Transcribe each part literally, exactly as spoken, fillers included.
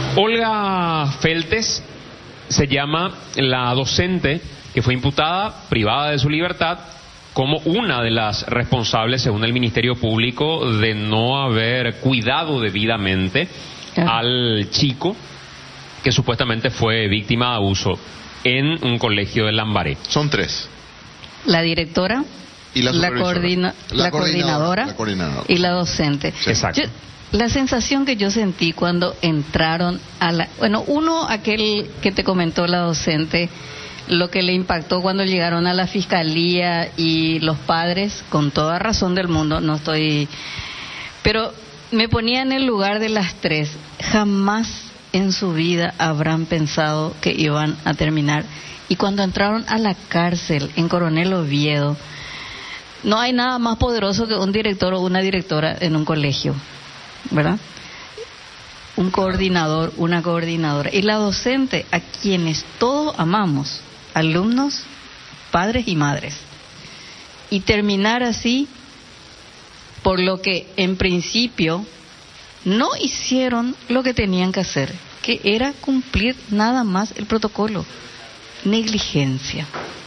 Olga Feltes se llama la docente que fue imputada, privada de su libertad, como una de las responsables, según el Ministerio Público, de no haber cuidado debidamente claro. al chico que supuestamente fue víctima de abuso en un colegio de Lambaré. Son tres. La directora, y la, la, coordina, la, la, coordinadora, la coordinadora y la docente. Sí. Exacto. Yo, la sensación que yo sentí cuando entraron a la... Bueno, uno, aquel que te comentó la docente, lo que le impactó cuando llegaron a la fiscalía y los padres, con toda razón del mundo, no estoy... Pero me ponía en el lugar de las tres. Jamás en su vida habrán pensado que iban a terminar. Y cuando entraron a la cárcel en Coronel Oviedo, no hay nada más poderoso que un director o una directora en un colegio, ¿verdad? Un coordinador, una coordinadora. Y la docente, a quienes todos amamos, alumnos, padres y madres. Y terminar así, por lo que en principio no hicieron lo que tenían que hacer, que era cumplir nada más el protocolo. Negligencia.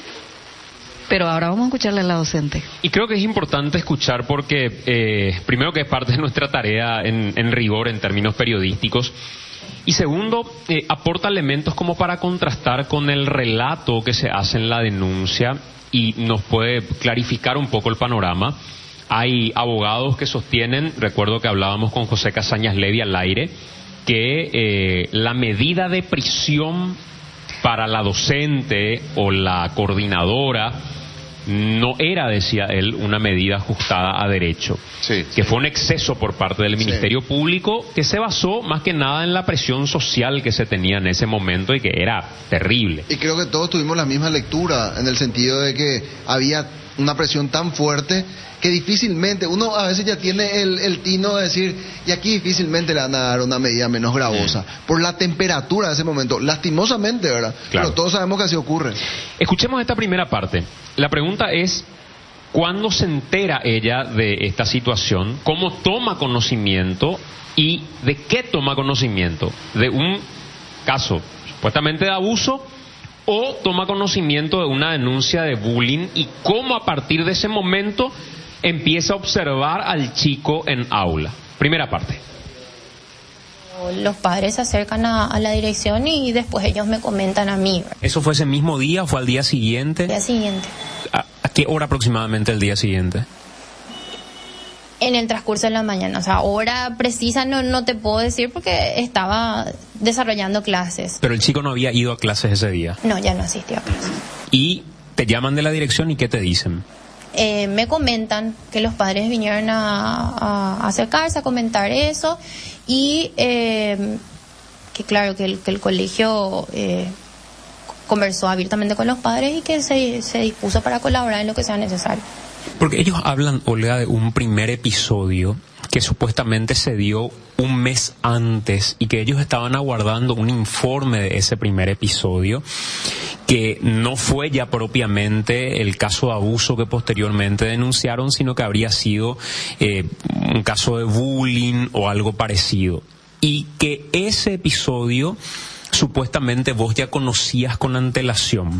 Pero ahora vamos a escucharle a la docente. Y creo que es importante escuchar porque, eh, primero, que es parte de nuestra tarea en, en rigor, en términos periodísticos. Y segundo, eh, aporta elementos como para contrastar con el relato que se hace en la denuncia y nos puede clarificar un poco el panorama. Hay abogados que sostienen, recuerdo que hablábamos con José Casañas Levy al aire, que eh, la medida de prisión para la docente o la coordinadora no era, decía él, una medida ajustada a derecho, sí, que sí. fue un exceso por parte del Ministerio sí. Público, que se basó más que nada en la presión social que se tenía en ese momento y que era terrible. Y creo que todos tuvimos la misma lectura, en el sentido de que había una presión tan fuerte que difícilmente, uno a veces ya tiene el, el tino de decir, y aquí difícilmente le van a dar una medida menos gravosa, sí. por la temperatura de ese momento, lastimosamente, ¿verdad? Claro. Pero todos sabemos que así ocurre. Escuchemos esta primera parte. La pregunta es, ¿cuándo se entera ella de esta situación? ¿Cómo toma conocimiento? ¿Y de qué toma conocimiento? ¿De un caso supuestamente de abuso o toma conocimiento de una denuncia de bullying? ¿Y cómo a partir de ese momento empieza a observar al chico en aula? Primera parte. Los padres se acercan a, a la dirección y después ellos me comentan a mí. ¿Eso fue ese mismo día o fue al día siguiente? El día siguiente. ¿A, a qué hora aproximadamente el día siguiente? En el transcurso de la mañana, o sea, hora precisa no, no te puedo decir porque estaba desarrollando clases. Pero el chico no había ido a clases ese día. No, ya no asistió a clases. ¿Y te llaman de la dirección y qué te dicen? Eh, me comentan que los padres vinieron a, a acercarse, a comentar eso y eh, que claro, que el, que el colegio eh, conversó abiertamente con los padres y que se, se dispuso para colaborar en lo que sea necesario. Porque ellos hablan, Olga, de un primer episodio que supuestamente se dio un mes antes y que ellos estaban aguardando un informe de ese primer episodio, que no fue ya propiamente el caso de abuso que posteriormente denunciaron, sino que habría sido eh, un caso de bullying o algo parecido. Y que ese episodio supuestamente vos ya conocías con antelación.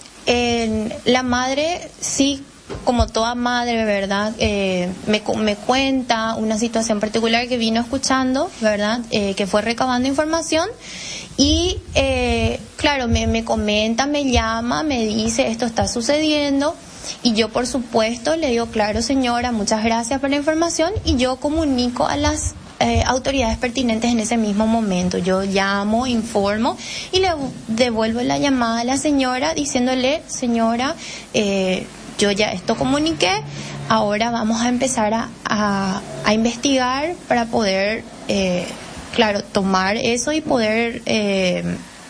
Eh, la madre sí, como toda madre, ¿verdad? Eh, me, me cuenta una situación particular que vino escuchando, ¿verdad? Eh, que fue recabando información y, eh, claro, me, me comenta, me llama, me dice, esto está sucediendo y yo, por supuesto, le digo, claro, señora, muchas gracias por la información y yo comunico a las eh, autoridades pertinentes en ese mismo momento. Yo llamo, informo y le devuelvo la llamada a la señora diciéndole, señora, eh, yo ya esto comuniqué, ahora vamos a empezar a, a, a investigar para poder, eh, claro, tomar eso y poder eh,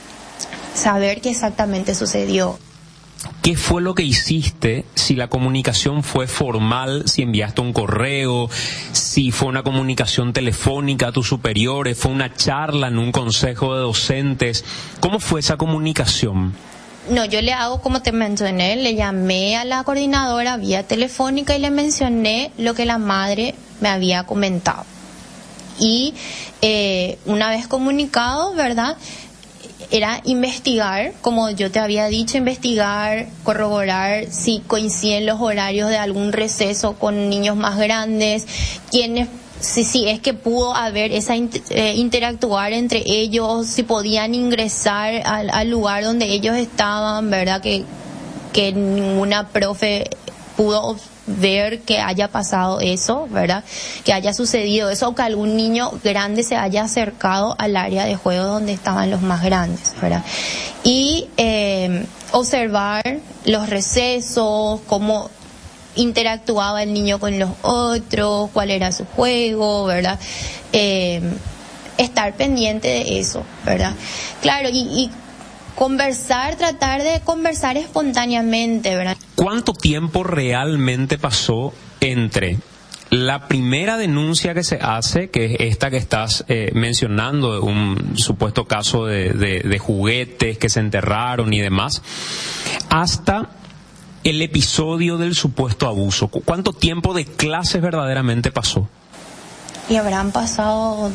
saber qué exactamente sucedió. ¿Qué fue lo que hiciste? Si la comunicación fue formal, si enviaste un correo, si fue una comunicación telefónica a tus superiores, fue una charla en un consejo de docentes, ¿cómo fue esa comunicación? No, yo le hago como te mencioné, le llamé a la coordinadora vía telefónica y le mencioné lo que la madre me había comentado. Y eh, una vez comunicado, ¿verdad?, era investigar, como yo te había dicho, investigar, corroborar si coinciden los horarios de algún receso con niños más grandes, quiénes, si, si es que pudo haber esa eh, interactuar entre ellos, si podían ingresar al, al lugar donde ellos estaban, ¿verdad?, que, que ninguna profe pudo ver que haya pasado eso, ¿verdad?, que haya sucedido eso, o que algún niño grande se haya acercado al área de juego donde estaban los más grandes, ¿verdad? Y eh, observar los recesos, cómo interactuaba el niño con los otros, cuál era su juego, ¿verdad? Eh, estar pendiente de eso, ¿verdad? Claro, y, y conversar, tratar de conversar espontáneamente, ¿verdad? ¿Cuánto tiempo realmente pasó entre la primera denuncia que se hace, que es esta que estás eh, mencionando, un supuesto caso de, de, de juguetes que se enterraron y demás, hasta el episodio del supuesto abuso? ¿Cuánto tiempo de clases verdaderamente pasó? Y habrán pasado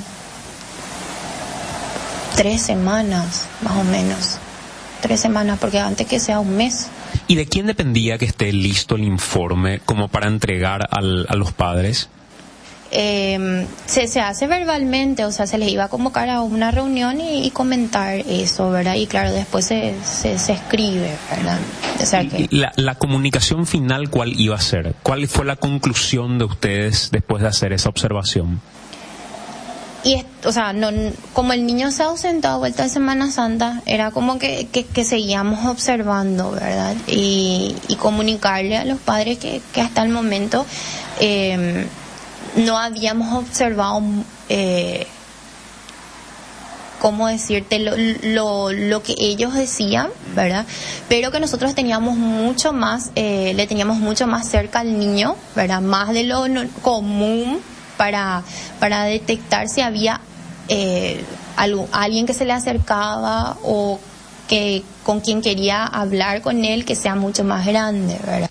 tres semanas, más o menos. Tres semanas, porque antes que sea un mes. ¿Y de quién dependía que esté listo el informe como para entregar al, a los padres? Eh, se, se hace verbalmente, o sea, se les iba a convocar a una reunión y, y comentar eso, ¿verdad? Y claro, después se, se, se escribe, ¿verdad? O sea que... la, la comunicación final, ¿cuál iba a ser? ¿Cuál fue la conclusión de ustedes después de hacer esa observación? Y, o sea, no, como el niño se ausentó a vuelta de Semana Santa, era como que, que, que seguíamos observando, ¿verdad? Y, y comunicarle a los padres que, que hasta el momento eh, no habíamos observado, eh, ¿cómo decirte? Lo, lo, lo que ellos decían, ¿verdad? Pero que nosotros teníamos mucho más, eh, le teníamos mucho más cerca al niño, ¿verdad? Más de lo no, común, para para detectar si había eh, algo, alguien que se le acercaba o que con quien quería hablar con él, que sea mucho más grande, ¿verdad?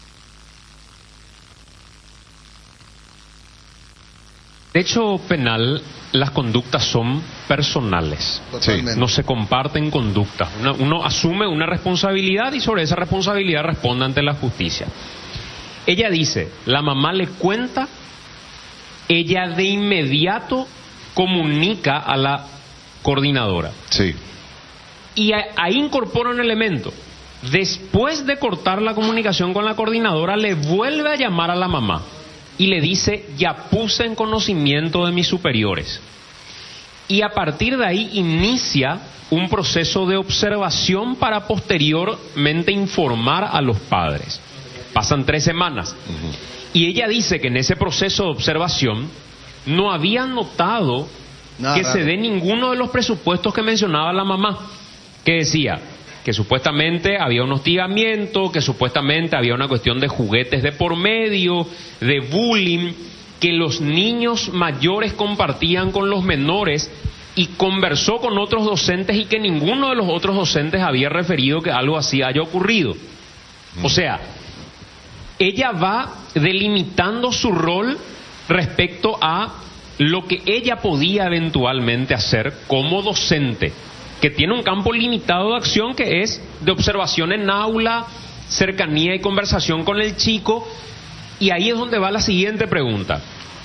De hecho penal, las conductas son personales. Totalmente. No se comparten conductas. Uno, uno asume una responsabilidad y sobre esa responsabilidad responde ante la justicia. Ella dice, la mamá le cuenta, ella de inmediato comunica a la coordinadora. Sí. Y a, ahí incorpora un elemento. Después de cortar la comunicación con la coordinadora, le vuelve a llamar a la mamá y le dice, ya puse en conocimiento de mis superiores. Y a partir de ahí inicia un proceso de observación para posteriormente informar a los padres. Pasan tres semanas. Uh-huh. Y ella dice que en ese proceso de observación no había notado Nada, que se dé ninguno de los presupuestos que mencionaba la mamá, que decía que supuestamente había un hostigamiento, que supuestamente había una cuestión de juguetes de por medio, de bullying, que los niños mayores compartían con los menores, y conversó con otros docentes y que ninguno de los otros docentes había referido que algo así haya ocurrido. O sea, ella va delimitando su rol respecto a lo que ella podía eventualmente hacer como docente, que tiene un campo limitado de acción, que es de observación en aula, cercanía y conversación con el chico. Y ahí es donde va la siguiente pregunta.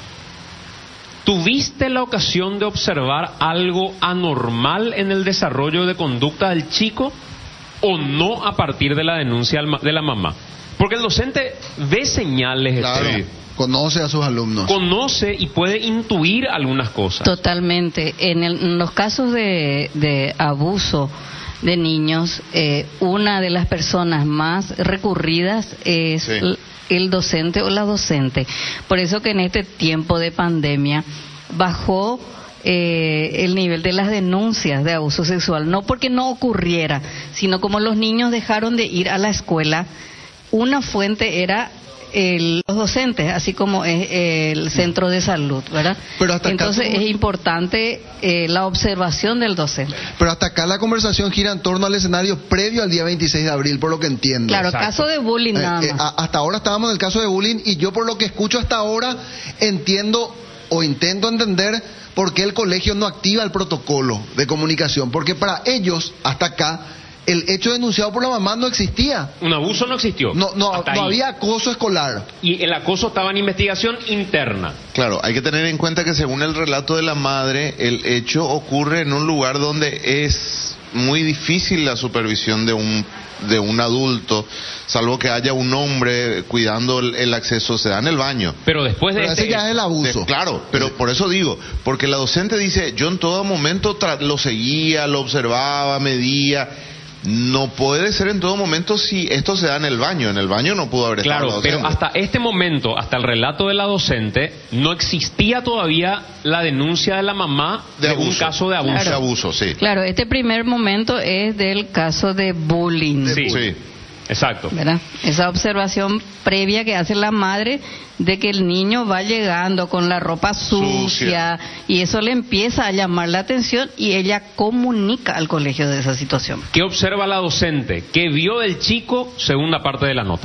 ¿Tuviste la ocasión de observar algo anormal en el desarrollo de conducta del chico o no a partir de la denuncia de la mamá? Porque el docente ve señales, claro, este, conoce a sus alumnos. Conoce y puede intuir algunas cosas. Totalmente. En, el, en los casos de, de abuso de niños, eh, una de las personas más recurridas es sí. el, el docente o la docente. Por eso que en este tiempo de pandemia bajó Eh, el nivel de las denuncias de abuso sexual, no porque no ocurriera, sino como los niños dejaron de ir a la escuela. Una fuente era el, los docentes, así como es el centro de salud, ¿verdad? Pero hasta Entonces acá, es importante eh, la observación del docente. Pero hasta acá la conversación gira en torno al escenario previo al día veintiséis de abril, por lo que entiendo. Claro, Exacto. Caso de bullying eh, nada eh, más. Hasta ahora estábamos en el caso de bullying, y yo por lo que escucho hasta ahora entiendo o intento entender por qué el colegio no activa el protocolo de comunicación, porque para ellos, hasta acá, el hecho denunciado por la mamá no existía. Un abuso no existió. No, no, Hasta no ahí. había acoso escolar. Y el acoso estaba en investigación interna. Claro, hay que tener en cuenta que según el relato de la madre, el hecho ocurre en un lugar donde es muy difícil la supervisión de un de un adulto, salvo que haya un hombre cuidando el, el acceso, se da en el baño. Pero después de Pero ese este... ya es el abuso. De- claro, pero por eso digo, porque la docente dice, yo en todo momento tra- lo seguía, lo observaba, medía. No puede ser en todo momento si esto se da en el baño. En el baño no pudo haber estado la Claro, docente. pero hasta este momento, hasta el relato de la docente, no existía todavía la denuncia de la mamá de, de un abuso. caso de abuso. De abuso, sí. Claro, este primer momento es del caso de bullying. Sí, Sí. exacto. ¿Verdad? Esa observación previa que hace la madre de que el niño va llegando con la ropa sucia, Sucia. y eso le empieza a llamar la atención y ella comunica al colegio de esa situación. ¿Qué observa la docente? ¿Qué vio del chico? Segunda parte de la nota.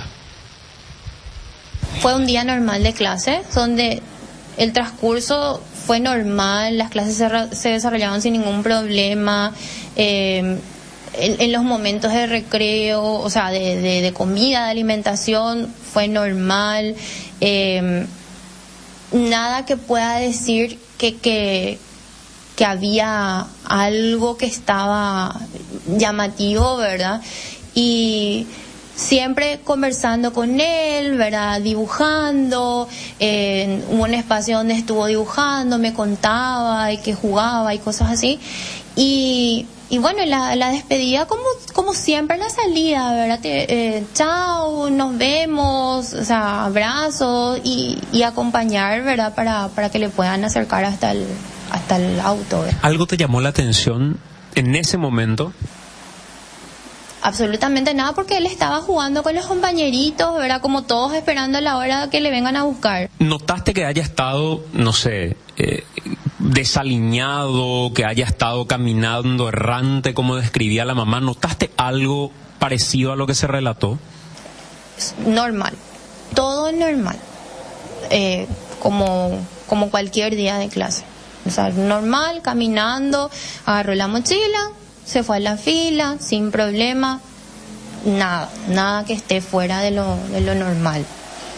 Fue un día normal de clase, donde el transcurso fue normal, las clases se, re- se desarrollaban sin ningún problema, eh, en, en los momentos de recreo, o sea, de, de, de comida, de alimentación, fue normal, eh, nada que pueda decir que, que, que había algo que estaba llamativo, ¿verdad? Y siempre conversando con él, ¿verdad? Dibujando, eh, hubo un espacio donde estuvo dibujando, me contaba y que jugaba y cosas así. Y, y bueno, la, la despedida como, como siempre, la salida, ¿verdad? Te- eh, chao, nos vemos, o sea, abrazos y, y acompañar, ¿verdad? Para, para que le puedan acercar hasta el, hasta el auto, ¿verdad? ¿Algo te llamó la atención en ese momento? Absolutamente nada, porque él estaba jugando con los compañeritos, ¿verdad? Como todos esperando la hora que le vengan a buscar. ¿Notaste que haya estado, no sé, eh, desaliñado, que haya estado caminando errante, como describía la mamá? ¿Notaste algo parecido a lo que se relató? Normal, todo normal, eh, como, como cualquier día de clase. O sea, normal, caminando, agarró la mochila, se fue a la fila, sin problema, nada, nada que esté fuera de lo, de lo normal.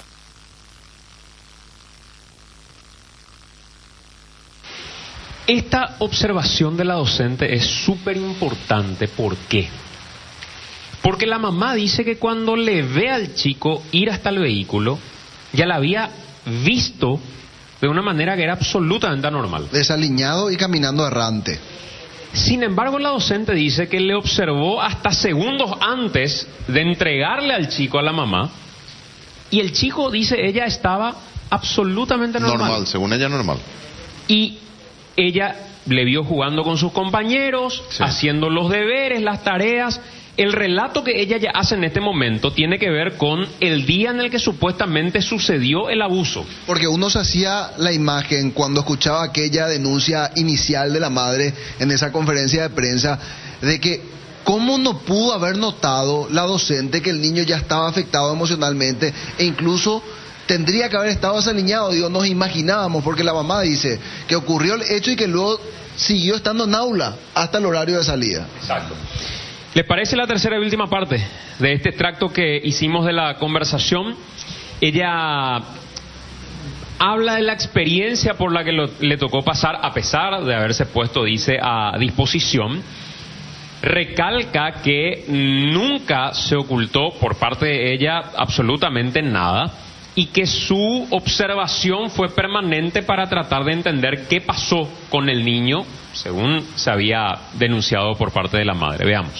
Esta observación de la docente es súper importante. ¿Por qué? Porque la mamá dice que cuando le ve al chico ir hasta el vehículo, ya la había visto de una manera que era absolutamente anormal. Desaliñado y caminando errante. Sin embargo, la docente dice que le observó hasta segundos antes de entregarle al chico a la mamá, y el chico, dice ella, estaba absolutamente normal. Normal, según ella normal. Y ella le vio jugando con sus compañeros, Sí. haciendo los deberes, las tareas. El relato que ella ya hace en este momento tiene que ver con el día en el que supuestamente sucedió el abuso. Porque uno se hacía la imagen cuando escuchaba aquella denuncia inicial de la madre en esa conferencia de prensa de que cómo no pudo haber notado la docente que el niño ya estaba afectado emocionalmente e incluso tendría que haber estado desaliñado. Digo, nos imaginábamos, porque la mamá dice que ocurrió el hecho y que luego siguió estando en aula hasta el horario de salida. Exacto. ¿Les parece la tercera y última parte de este extracto que hicimos de la conversación? Ella habla de la experiencia por la que lo- le tocó pasar, a pesar de haberse puesto, dice, a disposición. Recalca que nunca se ocultó por parte de ella absolutamente nada y que su observación fue permanente para tratar de entender qué pasó con el niño, según se había denunciado por parte de la madre. Veamos.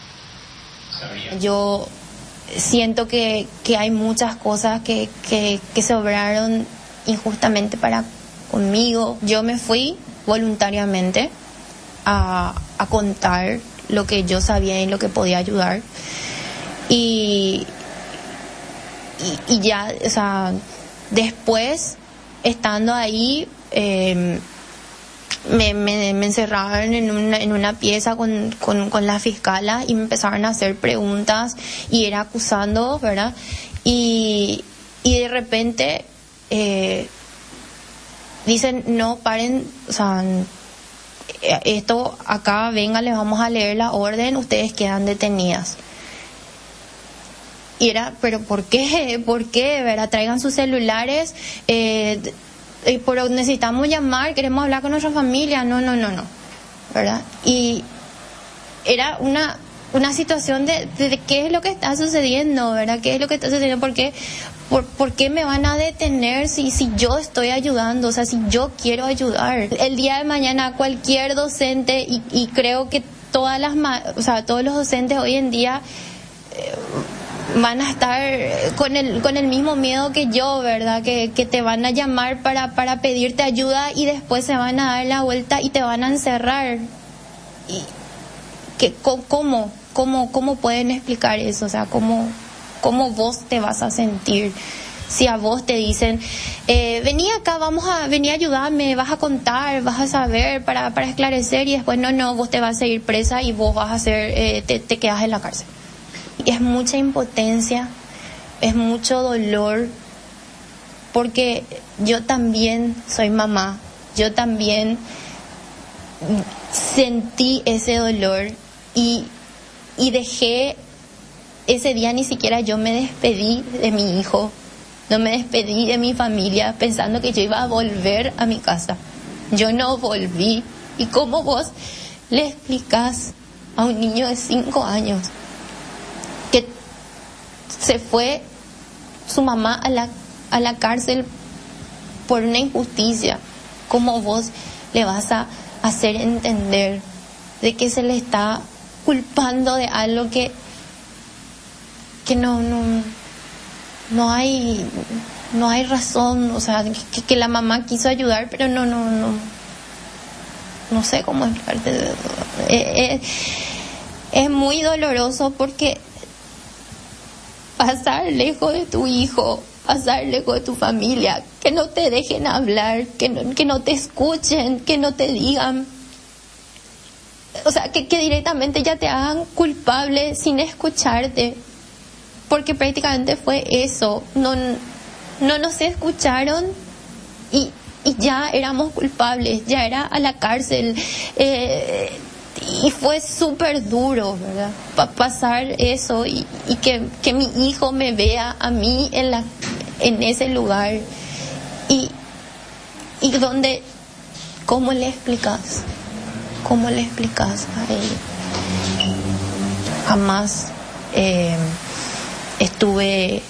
Yo siento que, que hay muchas cosas que, que, que se obraron injustamente para conmigo. Yo me fui voluntariamente a, a contar lo que yo sabía y lo que podía ayudar. Y, y, y ya, o sea, después, estando ahí, eh, me, me, me encerraron en una, en una pieza con, con, con la fiscala y me empezaron a hacer preguntas y era acusando, ¿verdad? Y, y de repente, eh, dicen, no, paren, o sea, esto acá, venga, les vamos a leer la orden, ustedes quedan detenidas. Y era, pero ¿por qué? ¿Por qué? ¿Verdad? Traigan sus celulares, eh, eh, pero necesitamos llamar, queremos hablar con nuestra familia. No, no, no, no, ¿verdad? Y era una una situación de, de, de qué es lo que está sucediendo, ¿verdad? ¿Qué es lo que está sucediendo? ¿Por qué, por, por qué me van a detener si, si yo estoy ayudando? O sea, si yo quiero ayudar. El día de mañana cualquier docente, y, y creo que todas las, o sea, todos los docentes hoy en día eh, van a estar con el con el mismo miedo que yo, ¿verdad? Que, que te van a llamar para, para pedirte ayuda y después se van a dar la vuelta y te van a encerrar. Y que cómo cómo cómo pueden explicar eso, o sea, cómo cómo vos te vas a sentir si a vos te dicen, eh, vení acá, vamos a venir a ayudarme, vas a contar, vas a saber para para esclarecer, y después no no vos te vas a ir presa y vos vas a ser eh, te, te quedas en la cárcel. Y es mucha impotencia, es mucho dolor, porque yo también soy mamá, yo también sentí ese dolor. Y, y dejé, ese día ni siquiera yo me despedí de mi hijo, no me despedí de mi familia pensando que yo iba a volver a mi casa. Yo no volví. ¿Y cómo vos le explicás a un niño de cinco años que se fue su mamá a la, a la cárcel por una injusticia? ¿Cómo vos le vas a hacer entender de que se le está culpando de algo que que no no no hay no hay razón? O sea, que, que la mamá quiso ayudar, pero no no no no sé cómo explicarte. Es, es, es muy doloroso, porque pasar lejos de tu hijo, pasar lejos de tu familia, que no te dejen hablar, que no, que no te escuchen, que no te digan, o sea, que, que directamente ya te hagan culpable sin escucharte, porque prácticamente fue eso. No, no nos escucharon y, y ya éramos culpables, ya era a la cárcel, eh, y fue súper duro, ¿verdad? Pa- pasar eso y, y que, que mi hijo me vea a mí en la en ese lugar, y y donde, ¿cómo le explicas? ¿Cómo le explicas a él? Jamás eh, estuve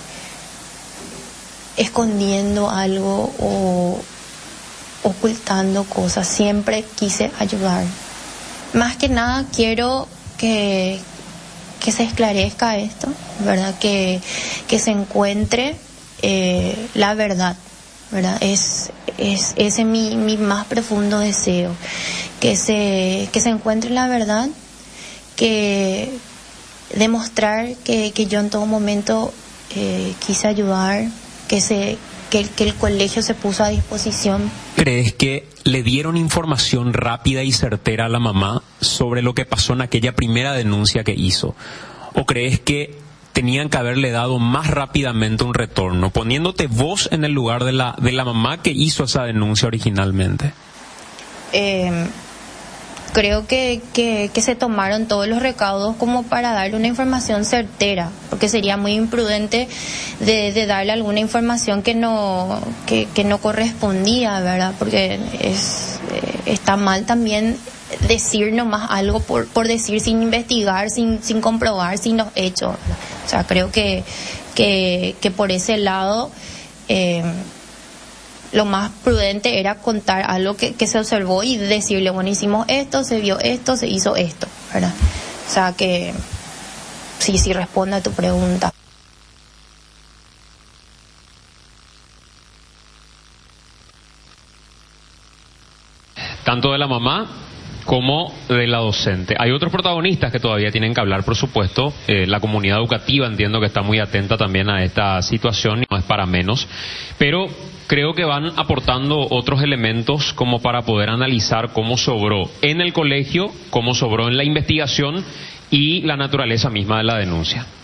escondiendo algo o ocultando cosas. Siempre quise ayudar. Más que nada quiero que, que se esclarezca esto, ¿verdad? Que, que se encuentre eh, la verdad, ¿verdad? Es, es ese mi, mi más profundo deseo, que se, que se encuentre la verdad, que demostrar que, que yo en todo momento eh, quise ayudar, que se que, que el colegio se puso a disposición. ¿Crees que le dieron información rápida y certera a la mamá sobre lo que pasó en aquella primera denuncia que hizo? ¿O crees que tenían que haberle dado más rápidamente un retorno, poniéndote vos en el lugar de la, de la mamá que hizo esa denuncia originalmente? Eh, creo que, que, que se tomaron todos los recaudos como para darle una información certera, porque sería muy imprudente de, de darle alguna información que no que, que no correspondía, ¿verdad? Porque es eh, está mal también decir nomás algo por, por decir, sin investigar, sin, sin comprobar, sin los hechos, ¿verdad? O sea, creo que, que, que por ese lado eh, lo más prudente era contar algo que, que se observó y decirle, bueno, hicimos esto, se vio esto, se hizo esto, ¿verdad? O sea que sí, sí responde a tu pregunta. Tanto de la mamá como de la docente. Hay otros protagonistas que todavía tienen que hablar, por supuesto. Eh, la comunidad educativa entiendo que está muy atenta también a esta situación, no es para menos, pero creo que van aportando otros elementos como para poder analizar cómo sobró en el colegio, cómo sobró en la investigación y la naturaleza misma de la denuncia.